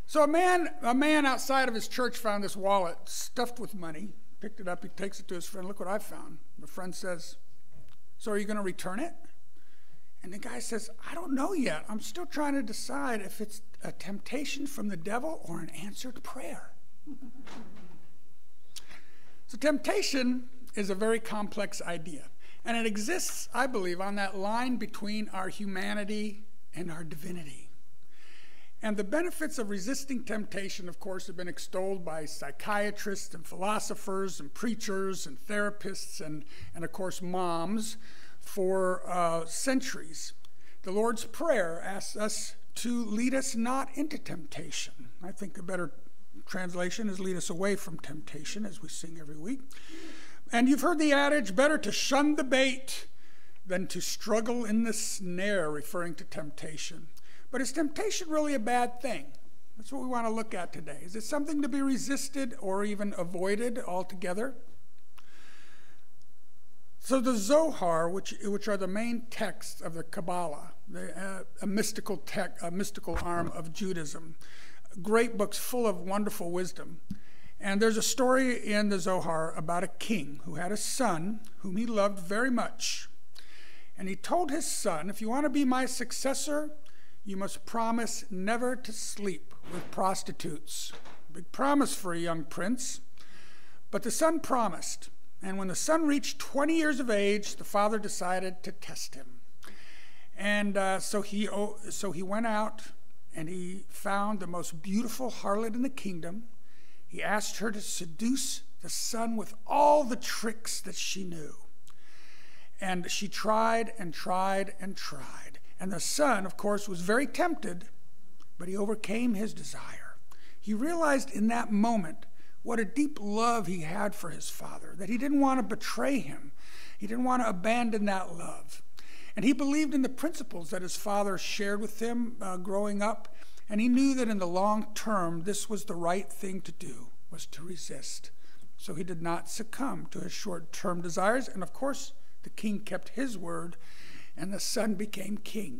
So a man outside of his church found this wallet stuffed with money, picked it up, he takes it to his friend. Look what I found. The friend says, so are you going to return it? And the guy says, I don't know yet. I'm still trying to decide if it's a temptation from the devil or an answered prayer. So temptation is a very complex idea. And it exists, I believe, on that line between our humanity and our divinity. And the benefits of resisting temptation, of course, have been extolled by psychiatrists and philosophers and preachers and therapists and of course, moms for centuries. The Lord's Prayer asks us to lead us not into temptation. I think a better translation is lead us away from temptation, as we sing every week. And you've heard the adage, better to shun the bait than to struggle in the snare, referring to temptation. But is temptation really a bad thing? That's what we want to look at today. Is it something to be resisted or even avoided altogether? So the Zohar, which are the main texts of the Kabbalah, a mystical arm of Judaism, great books full of wonderful wisdom. And there's a story in the Zohar about a king who had a son whom he loved very much. And he told his son, if you want to be my successor, you must promise never to sleep with prostitutes. Big promise for a young prince. But the son promised. And when the son reached 20 years of age, the father decided to test him. And so he went out and he found the most beautiful harlot in the kingdom. He asked her to seduce the son with all the tricks that she knew. And she tried and tried and tried. And the son, of course, was very tempted, but he overcame his desire. He realized in that moment what a deep love he had for his father, that he didn't want to betray him. He didn't want to abandon that love. And he believed in the principles that his father shared with him growing up. And he knew that in the long term, this was the right thing to do, was to resist. So he did not succumb to his short-term desires. And of course, the king kept his word, and the son became king.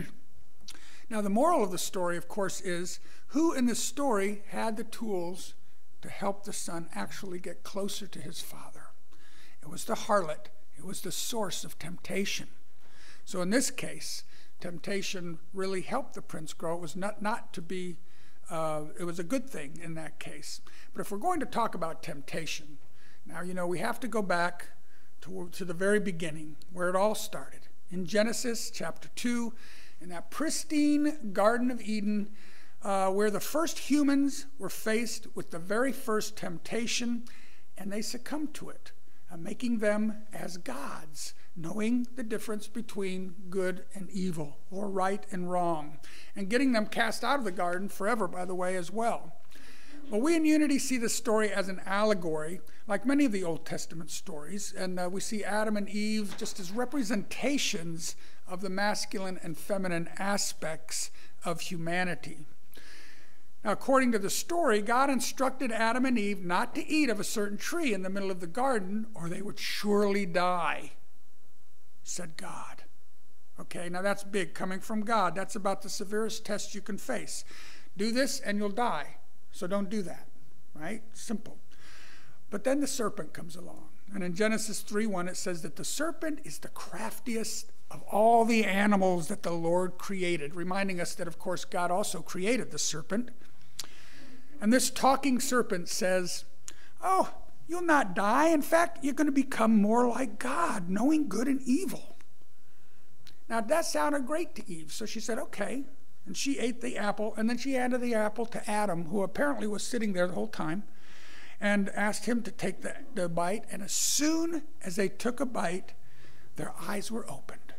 Now, the moral of the story, of course, is who in the story had the tools to help the son actually get closer to his father? It was the harlot. It was the source of temptation. So in this case, temptation really helped the prince grow. It was not to be, it was a good thing in that case. But if we're going to talk about temptation, now, we have to go back to the very beginning, where it all started. In Genesis chapter 2, in that pristine Garden of Eden, where the first humans were faced with the very first temptation, and they succumbed to it, making them as gods, knowing the difference between good and evil, or right and wrong, and getting them cast out of the garden forever, by the way, as well. Well, we in Unity see this story as an allegory, like many of the Old Testament stories, and we see Adam and Eve just as representations of the masculine and feminine aspects of humanity. Now, according to the story, God instructed Adam and Eve not to eat of a certain tree in the middle of the garden, or they would surely die, said God. Okay, now that's big, coming from God. That's about the severest test you can face. Do this and you'll die. So don't do that, right? Simple. But then the serpent comes along. And in Genesis 3:1, it says that the serpent is the craftiest of all the animals that the Lord created, reminding us that, of course, God also created the serpent. And this talking serpent says, oh, you'll not die. In fact, you're going to become more like God, knowing good and evil. Now, that sounded great to Eve. So she said, okay. And she ate the apple, and then she handed the apple to Adam, who apparently was sitting there the whole time, and asked him to take the bite. And as soon as they took a bite, their eyes were opened.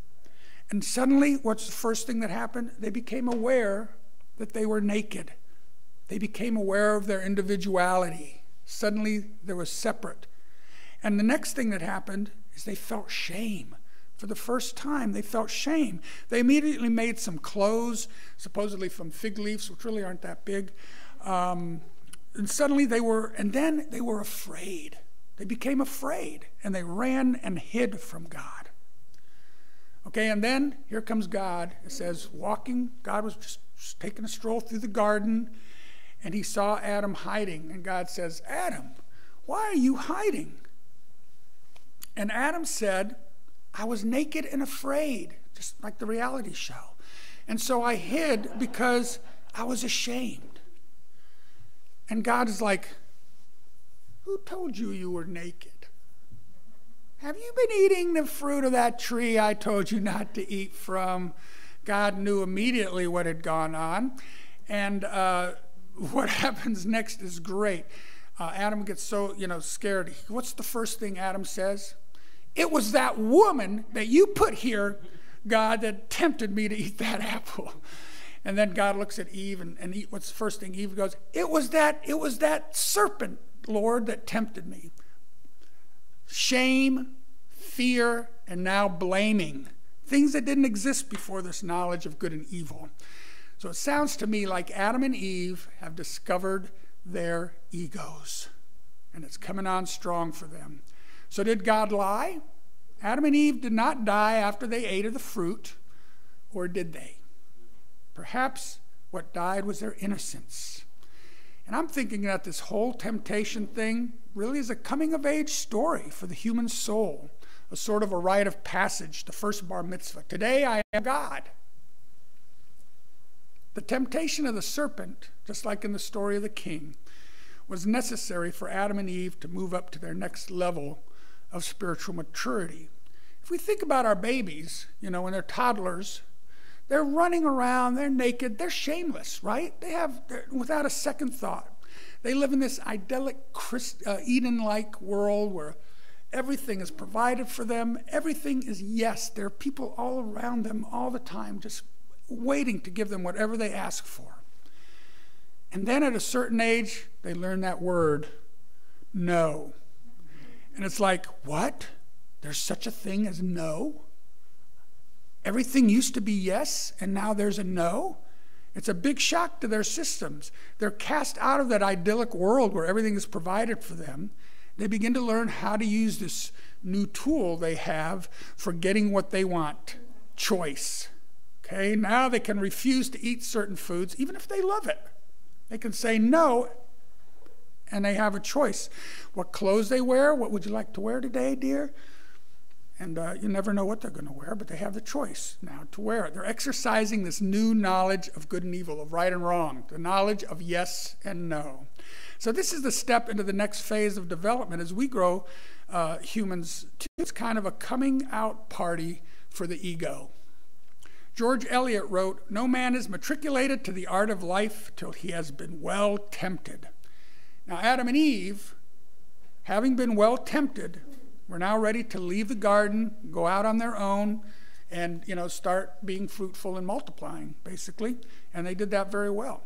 And suddenly, what's the first thing that happened? They became aware that they were naked. They became aware of their individuality. Suddenly, they were separate. And the next thing that happened is they felt shame. For the first time, they felt shame. They immediately made some clothes, supposedly from fig leaves, which really aren't that big. And suddenly they were afraid. They became afraid, and they ran and hid from God. Okay, and then here comes God. It says, God was just taking a stroll through the garden, and he saw Adam hiding. And God says, Adam, why are you hiding? And Adam said, I was naked and afraid, just like the reality show. And so I hid because I was ashamed. And God is like, who told you you were naked? Have you been eating the fruit of that tree I told you not to eat from? God knew immediately what had gone on. And what happens next is great. Adam gets so, scared. What's the first thing Adam says? It was that woman that you put here, God, that tempted me to eat that apple. And then God looks at Eve, and what's the first thing Eve goes? It was that serpent, Lord, that tempted me. Shame, fear, and now blaming. Things that didn't exist before this knowledge of good and evil. So it sounds to me like Adam and Eve have discovered their egos. And it's coming on strong for them. So did God lie? Adam and Eve did not die after they ate of the fruit, or did they? Perhaps what died was their innocence. And I'm thinking that this whole temptation thing really is a coming-of-age story for the human soul, a sort of a rite of passage, the first bar mitzvah. Today I am God. The temptation of the serpent, just like in the story of the king, was necessary for Adam and Eve to move up to their next level of spiritual maturity. If we think about our babies, when they're toddlers, they're running around, they're naked, they're shameless, right? They're without a second thought. They live in this idyllic Eden-like world where everything is provided for them. Everything is yes. There are people all around them all the time just waiting to give them whatever they ask for. And then at a certain age, they learn that word, no. And it's like, what? There's such a thing as no? Everything used to be yes, and now there's a no? It's a big shock to their systems. They're cast out of that idyllic world where everything is provided for them. They begin to learn how to use this new tool they have for getting what they want, choice. Okay, now they can refuse to eat certain foods, even if they love it. They can say no, and they have a choice. What clothes they wear, what would you like to wear today, dear? And you never know what they're going to wear, but they have the choice now to wear it. They're exercising this new knowledge of good and evil, of right and wrong, the knowledge of yes and no. So this is the step into the next phase of development as we grow humans. It's kind of a coming out party for the ego. George Eliot wrote, "No man is matriculated to the art of life till he has been well tempted." Now Adam and Eve, having been well tempted, were now ready to leave the garden, go out on their own, and start being fruitful and multiplying, basically. And they did that very well.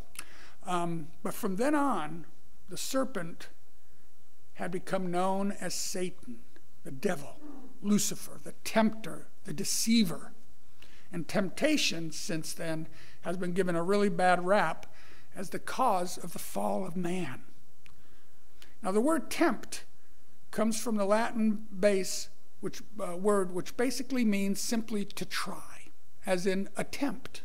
But from then on, the serpent had become known as Satan, the devil, Lucifer, the tempter, the deceiver. And temptation, since then, has been given a really bad rap as the cause of the fall of man. Now, the word tempt comes from the Latin base word, which basically means simply to try, as in attempt,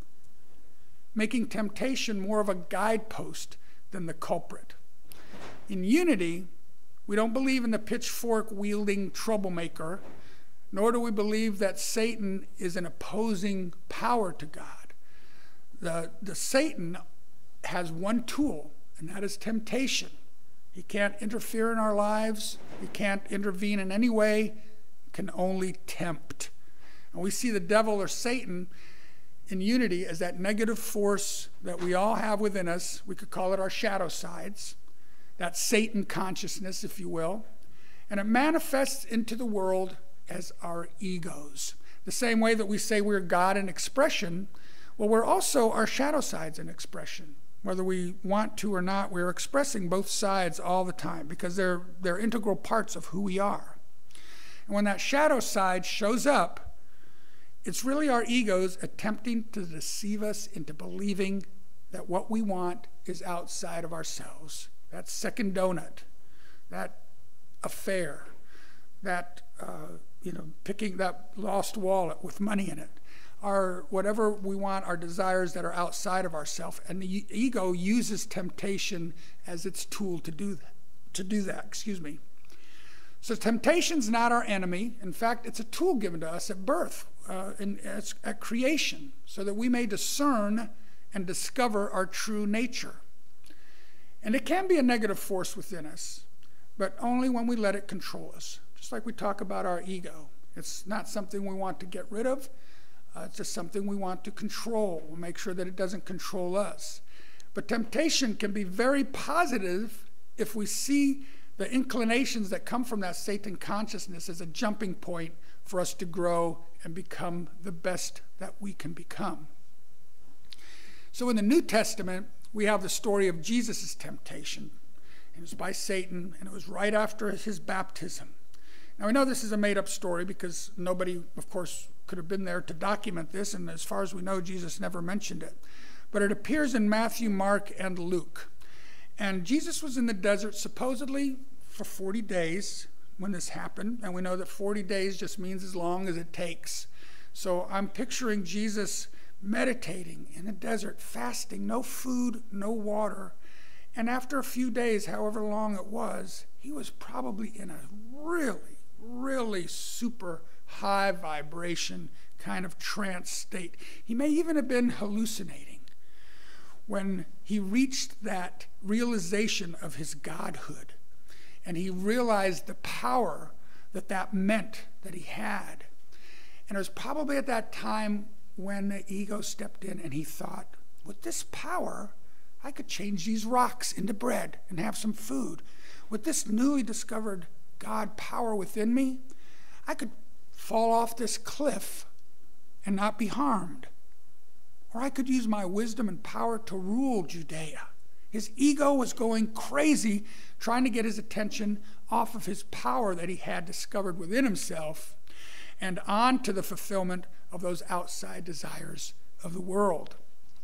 making temptation more of a guidepost than the culprit. In unity, we don't believe in the pitchfork-wielding troublemaker, nor do we believe that Satan is an opposing power to God. The Satan has one tool, and that is temptation. He can't interfere in our lives. He can't intervene in any way. He can only tempt. And we see the devil or Satan in unity as that negative force that we all have within us. We could call it our shadow sides, that Satan consciousness, if you will. And it manifests into the world as our egos. The same way that we say we're God in expression, well, we're also our shadow sides in expression. Whether we want to or not, we're expressing both sides all the time because they're integral parts of who we are. And when that shadow side shows up, it's really our egos attempting to deceive us into believing that what we want is outside of ourselves. That second donut, that affair, that picking that lost wallet with money in it. our whatever we want, our desires that are outside of ourselves. And the ego uses temptation as its tool to do that. So temptation's not our enemy. In fact, it's a tool given to us at birth, at creation, so that we may discern and discover our true nature. And it can be a negative force within us, but only when we let it control us. Just like we talk about our ego. It's not something we want to get rid of. It's just something we want to control. We'll make sure that it doesn't control us. But temptation can be very positive if we see the inclinations that come from that Satan consciousness as a jumping point for us to grow and become the best that we can become. So in the New Testament, we have the story of Jesus' temptation. It was by Satan, and it was right after his baptism. Now, we know this is a made-up story because nobody, of course, could have been there to document this, and as far as we know, Jesus never mentioned it. But it appears in Matthew, Mark, and Luke. And Jesus was in the desert supposedly for 40 days when this happened, and we know that 40 days just means as long as it takes. So I'm picturing Jesus meditating in the desert, fasting, no food, no water. And after a few days, however long it was, he was probably in a really, really super high vibration kind of trance state. He may even have been hallucinating when he reached that realization of his godhood. And he realized the power that meant that he had. And it was probably at that time when the ego stepped in and he thought, with this power, I could change these rocks into bread and have some food. With this newly discovered God power within me, I could fall off this cliff and not be harmed. Or I could use my wisdom and power to rule Judea. His ego was going crazy, trying to get his attention off of his power that he had discovered within himself and on to the fulfillment of those outside desires of the world.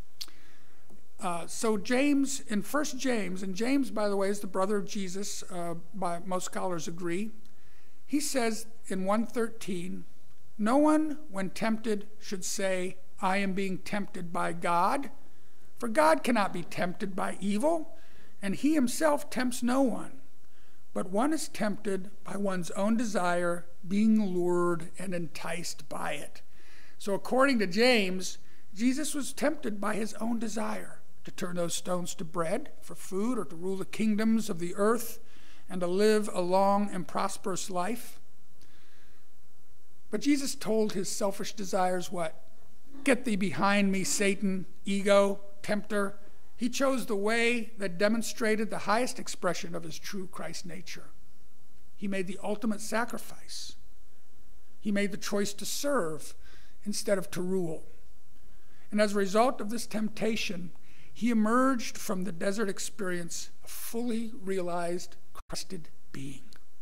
So James, in 1 James, and James, by the way, is the brother of Jesus, by most scholars agree, he says in 1:13, no one, when tempted, should say, I am being tempted by God, for God cannot be tempted by evil, and he himself tempts no one. But one is tempted by one's own desire, being lured and enticed by it. So according to James, Jesus was tempted by his own desire to turn those stones to bread for food or to rule the kingdoms of the earth and to live a long and prosperous life. But Jesus told his selfish desires what? Get thee behind me, Satan, ego, tempter. He chose the way that demonstrated the highest expression of his true Christ nature. He made the ultimate sacrifice. He made the choice to serve instead of to rule. And as a result of this temptation, he emerged from the desert experience a fully realized, Christed being.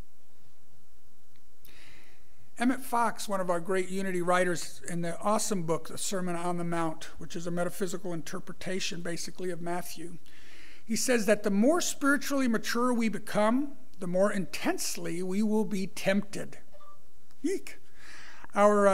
Emmett Fox, one of our great Unity writers, in the awesome book, The Sermon on the Mount, which is a metaphysical interpretation basically of Matthew, he says that the more spiritually mature we become, the more intensely we will be tempted. Eek. Our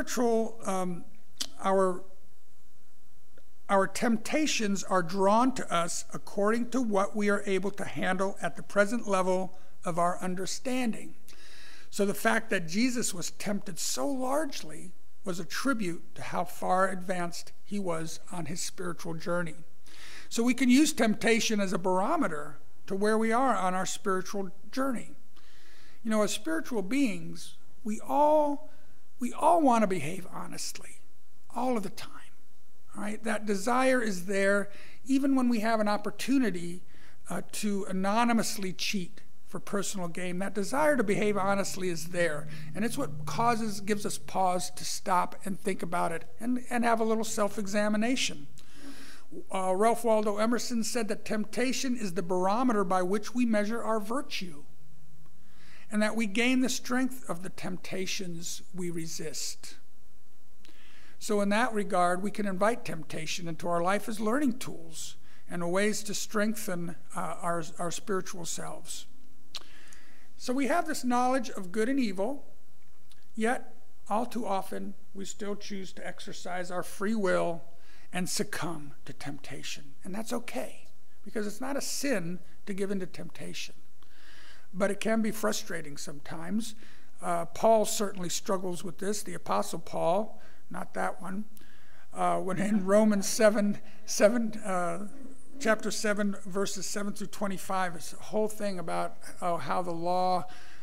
temptations are drawn to us according to what we are able to handle at the present level of our understanding. So the fact that Jesus was tempted so largely was a tribute to how far advanced he was on his spiritual journey. So we can use temptation as a barometer to where we are on our spiritual journey. You know, as spiritual beings, we all want to behave honestly, all of the time. All right? That desire is there even when we have an opportunity to anonymously cheat for personal gain. That desire to behave honestly is there. And it's what gives us pause to stop and think about it and have a little self-examination. Ralph Waldo Emerson said that temptation is the barometer by which we measure our virtue, and that we gain the strength of the temptations we resist. So in that regard, we can invite temptation into our life as learning tools and ways to strengthen our spiritual selves. So we have this knowledge of good and evil, yet all too often we still choose to exercise our free will and succumb to temptation. And that's okay, because it's not a sin to give in to temptation. But it can be frustrating sometimes. Paul certainly struggles with this, the Apostle Paul, not that one. When in Romans chapter 7, verses 7 through 25, it's a whole thing about how the law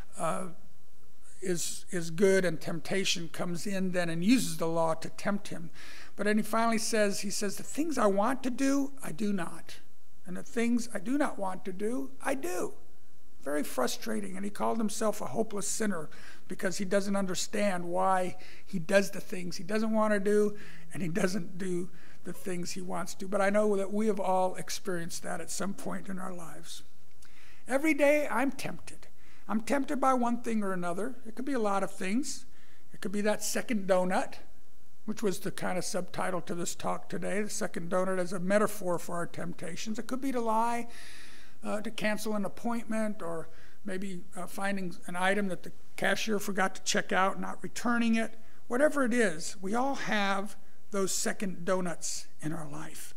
is good and temptation comes in then and uses the law to tempt him. But then he finally says, the things I want to do, I do not. And the things I do not want to do, I do. Very frustrating. And he called himself a hopeless sinner because he doesn't understand why he does the things he doesn't want to do, and he doesn't do the things he wants to. But I know that we have all experienced that at some point in our lives. Every day I'm tempted. I'm tempted by one thing or another. It could be a lot of things. It could be that second donut, which was the kind of subtitle to this talk today. The second donut as a metaphor for our temptations. It could be to lie, to cancel an appointment, or maybe finding an item that the cashier forgot to check out, not returning it. Whatever it is, we all have those second donuts in our life.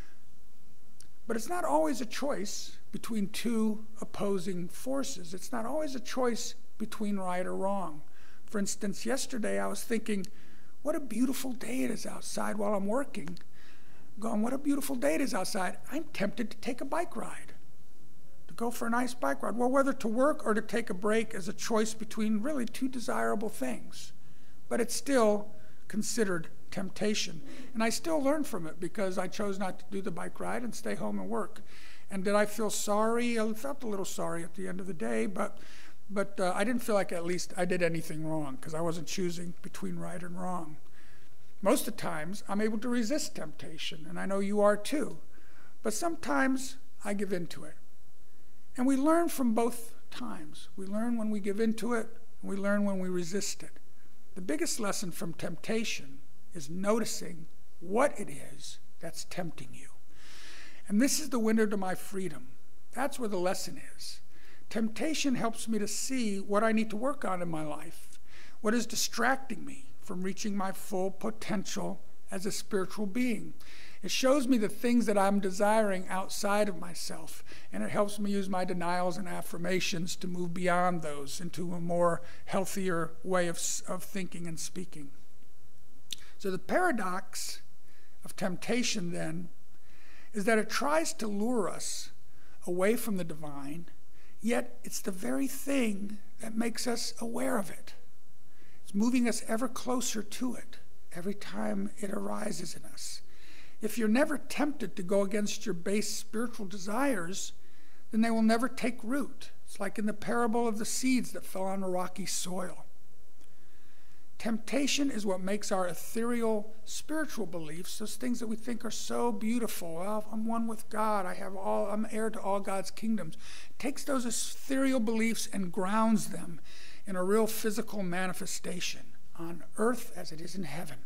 But it's not always a choice between two opposing forces. It's not always a choice between right or wrong. For instance, yesterday I was thinking, what a beautiful day it is outside while I'm working. Going, what a beautiful day it is outside. I'm tempted to take a bike ride, to go for a nice bike ride. Well, whether to work or to take a break is a choice between really two desirable things. But it's still considered temptation. And I still learn from it because I chose not to do the bike ride and stay home and work. And did I feel sorry? I felt a little sorry at the end of the day, but I didn't feel like at least I did anything wrong because I wasn't choosing between right and wrong. Most of the times, I'm able to resist temptation, and I know you are too. But sometimes I give in to it. And we learn from both times. We learn when we give in to it, and we learn when we resist it. The biggest lesson from temptation is noticing what it is that's tempting you. And this is the window to my freedom. That's where the lesson is. Temptation helps me to see what I need to work on in my life, what is distracting me from reaching my full potential as a spiritual being. It shows me the things that I'm desiring outside of myself, and it helps me use my denials and affirmations to move beyond those into a more healthier way of thinking and speaking. So the paradox of temptation then is that it tries to lure us away from the divine, yet it's the very thing that makes us aware of it. It's moving us ever closer to it every time it arises in us. If you're never tempted to go against your base spiritual desires, then they will never take root. It's like in the parable of the seeds that fell on the rocky soil. Temptation is what makes our ethereal spiritual beliefs, those things that we think are so beautiful. Well, I'm one with God. I'm heir to all God's kingdoms. It takes those ethereal beliefs and grounds them in a real physical manifestation on earth as it is in heaven.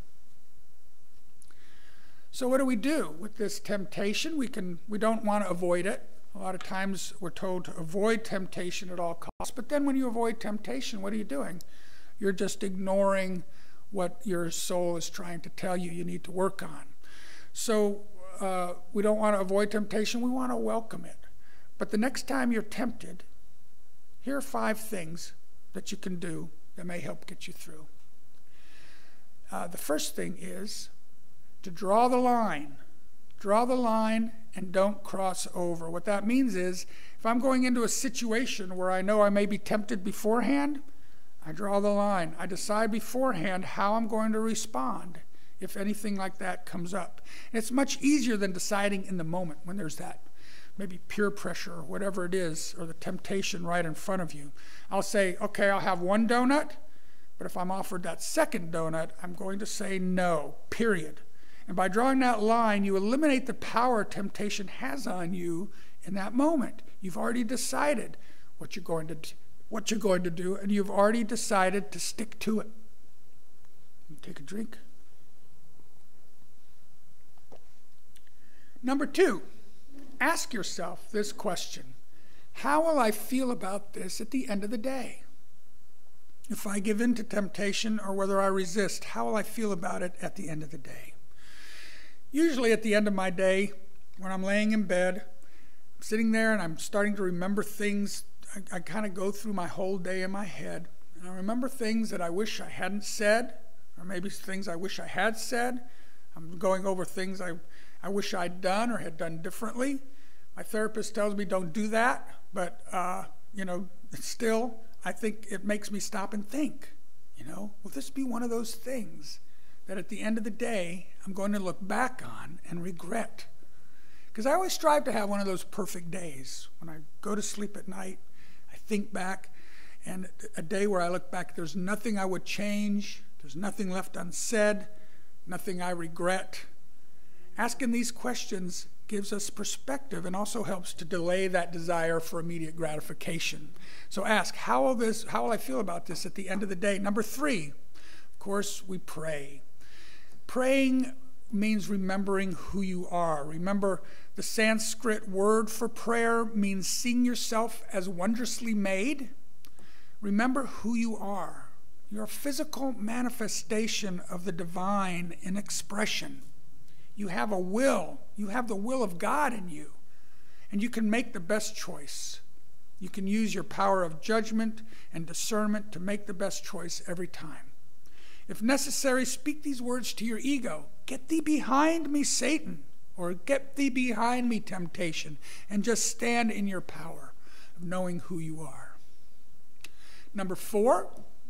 So what do we do with this temptation? We don't want to avoid it. A lot of times we're told to avoid temptation at all costs. But then when you avoid temptation, what are you doing? You're just ignoring what your soul is trying to tell you need to work on. So we don't want to avoid temptation. We want to welcome it. But the next time you're tempted, here are 5 things that you can do that may help get you through. The first thing is to draw the line. Draw the line and don't cross over. What that means is if I'm going into a situation where I know I may be tempted beforehand, I draw the line. I decide beforehand how I'm going to respond if anything like that comes up. And it's much easier than deciding in the moment when there's that maybe peer pressure or whatever it is, or the temptation right in front of you. I'll say, okay, I'll have 1 donut, but if I'm offered that second donut, I'm going to say no, period. And by drawing that line, you eliminate the power temptation has on you in that moment. You've already decided what you're going to do, and you've already decided to stick to it. Take a drink. Number 2, ask yourself this question: how will I feel about this at the end of the day? If I give in to temptation or whether I resist, how will I feel about it at the end of the day? Usually at the end of my day, when I'm laying in bed, I'm sitting there and I'm starting to remember things. I kind of go through my whole day in my head, and I remember things that I wish I hadn't said, or maybe things I wish I had said. I'm going over things I wish I'd done or had done differently. My therapist tells me don't do that, but still, I think it makes me stop and think, will this be one of those things that at the end of the day, I'm going to look back on and regret? Because I always strive to have one of those perfect days. When I go to sleep at night, I think back, and a day where I look back, there's nothing I would change, there's nothing left unsaid, nothing I regret. Asking these questions gives us perspective and also helps to delay that desire for immediate gratification. So ask, how will I feel about this at the end of the day? Number 3, of course, we pray. Praying means remembering who you are. Remember, the Sanskrit word for prayer means seeing yourself as wondrously made. Remember who you are. You're a physical manifestation of the divine in expression. You have a will. You have the will of God in you. And you can make the best choice. You can use your power of judgment and discernment to make the best choice every time. If necessary, speak these words to your ego. Get thee behind me, Satan, or get thee behind me, temptation, and just stand in your power of knowing who you are. Number 4,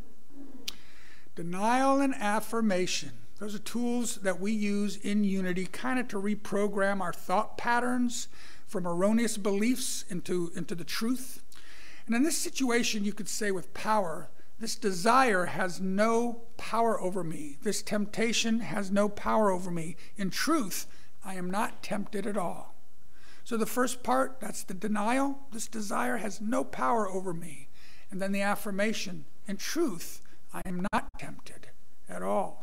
denial and affirmation. Those are tools that we use in Unity kind of to reprogram our thought patterns from erroneous beliefs into the truth. And in this situation, you could say with power, this desire has no power over me. This temptation has no power over me. In truth, I am not tempted at all. So the first part, that's the denial. This desire has no power over me. And then the affirmation, in truth, I am not tempted at all.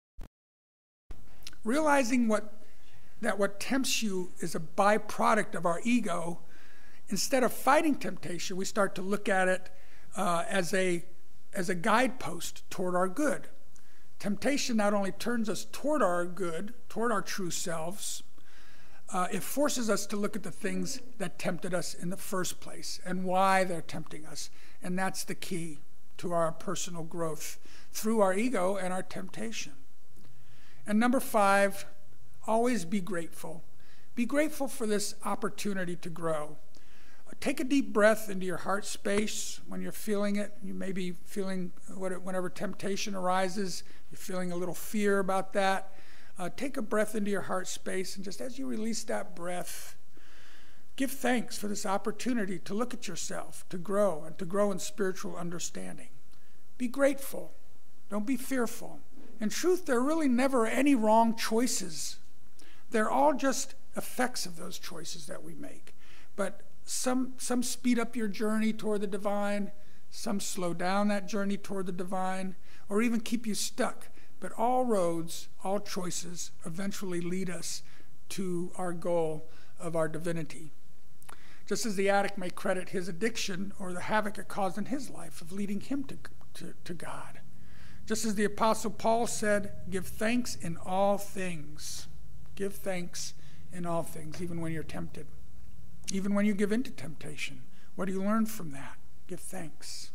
Realizing that what tempts you is a byproduct of our ego, instead of fighting temptation, we start to look at it as a guidepost toward our good. Temptation not only turns us toward our good, toward our true selves, it forces us to look at the things that tempted us in the first place and why they're tempting us. And that's the key to our personal growth through our ego and our temptation. And number 5, always be grateful. Be grateful for this opportunity to grow. Take a deep breath into your heart space when you're feeling it. You may be feeling, whenever temptation arises, you're feeling a little fear about that. Take a breath into your heart space, and just as you release that breath, give thanks for this opportunity to look at yourself, to grow, and to grow in spiritual understanding. Be grateful. Don't be fearful. In truth, there are really never any wrong choices. They're all just effects of those choices that we make. But some speed up your journey toward the divine, some slow down that journey toward the divine, or even keep you stuck. But all roads, all choices eventually lead us to our goal of our divinity. Just as the addict may credit his addiction or the havoc it caused in his life of leading him to God. Just as the Apostle Paul said, give thanks in all things. Give thanks in all things, even when you're tempted. Even when you give in to temptation. What do you learn from that? Give thanks.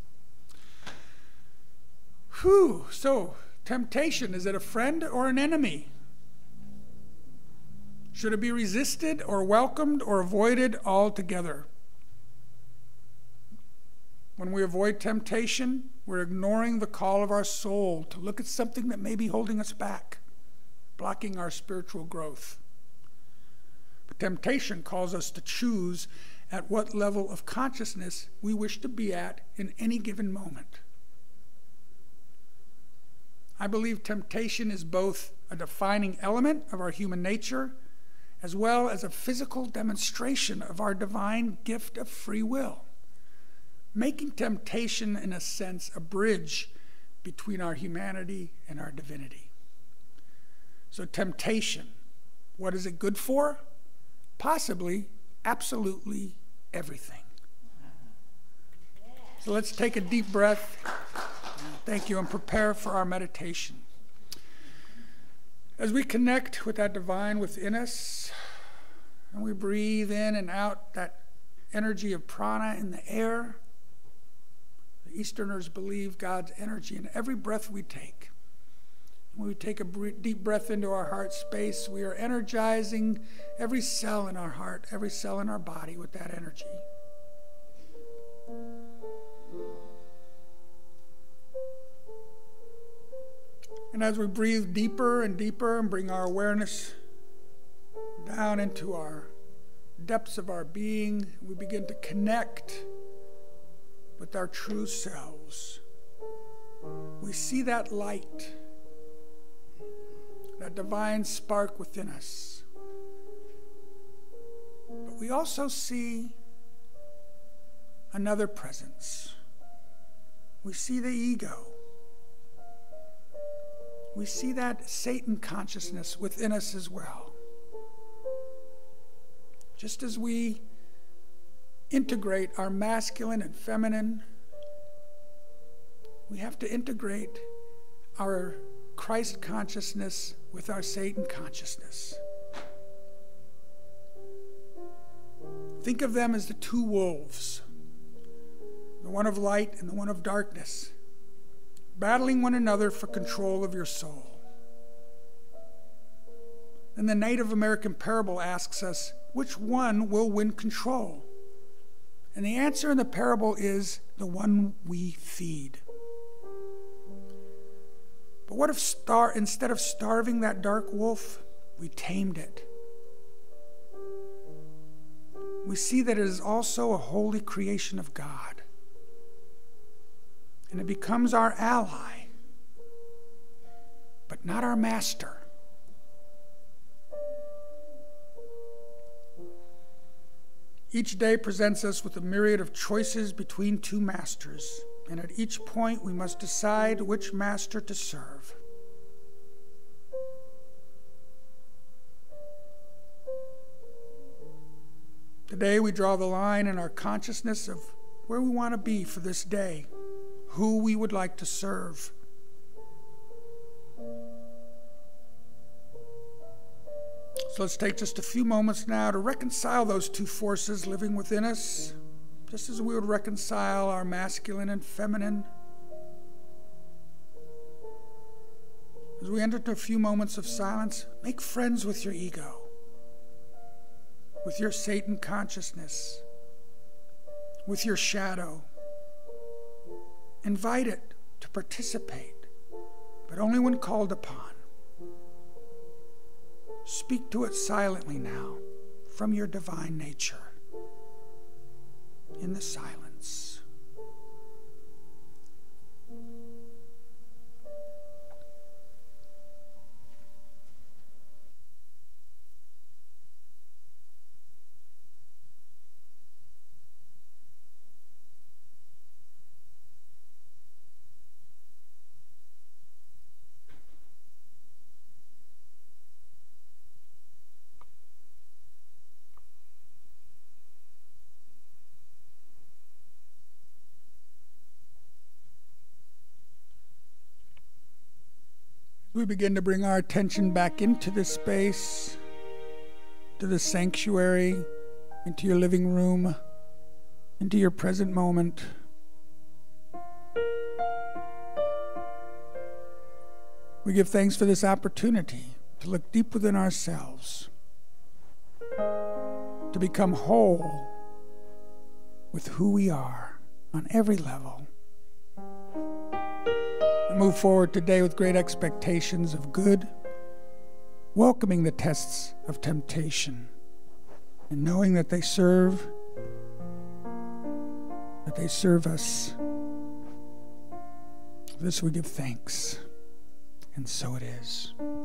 Whew. So, temptation, is it a friend or an enemy? Should it be resisted or welcomed or avoided altogether? When we avoid temptation, we're ignoring the call of our soul to look at something that may be holding us back, blocking our spiritual growth. But temptation calls us to choose at what level of consciousness we wish to be at in any given moment. I believe temptation is both a defining element of our human nature as well as a physical demonstration of our divine gift of free will, making temptation, in a sense, a bridge between our humanity and our divinity. So temptation, what is it good for? Possibly, absolutely everything. So let's take a deep breath. Thank you, and prepare for our meditation. As we connect with that divine within us, and we breathe in and out that energy of prana in the air, the Easterners believe God's energy in every breath we take. When we take a deep breath into our heart space, we are energizing every cell in our heart, every cell in our body with that energy. And as we breathe deeper and deeper and bring our awareness down into our depths of our being, we begin to connect with our true selves. We see that light, that divine spark within us. But we also see another presence. We see the ego. We see that Satan consciousness within us as well. Just as we integrate our masculine and feminine, we have to integrate our Christ consciousness with our Satan consciousness. Think of them as the two wolves, the one of light and the one of darkness, battling one another for control of your soul. And the Native American parable asks us, which one will win control? And the answer in the parable is the one we feed. But what if instead of starving that dark wolf, we tamed it? We see that it is also a holy creation of God. And it becomes our ally, but not our master. Each day presents us with a myriad of choices between two masters, and at each point we must decide which master to serve. Today we draw the line in our consciousness of where we want to be for this day, who we would like to serve. So let's take just a few moments now to reconcile those two forces living within us, just as we would reconcile our masculine and feminine. As we enter into a few moments of silence, make friends with your ego, with your Satan consciousness, with your shadow. Invite it to participate, but only when called upon. Speak to it silently now from your divine nature in the silence. We begin to bring our attention back into this space, to the sanctuary, into your living room, into your present moment. We give thanks for this opportunity to look deep within ourselves, to become whole with who we are on every level. Move forward today with great expectations of good, welcoming the tests of temptation, and knowing that they serve us. For this we give thanks, and so it is.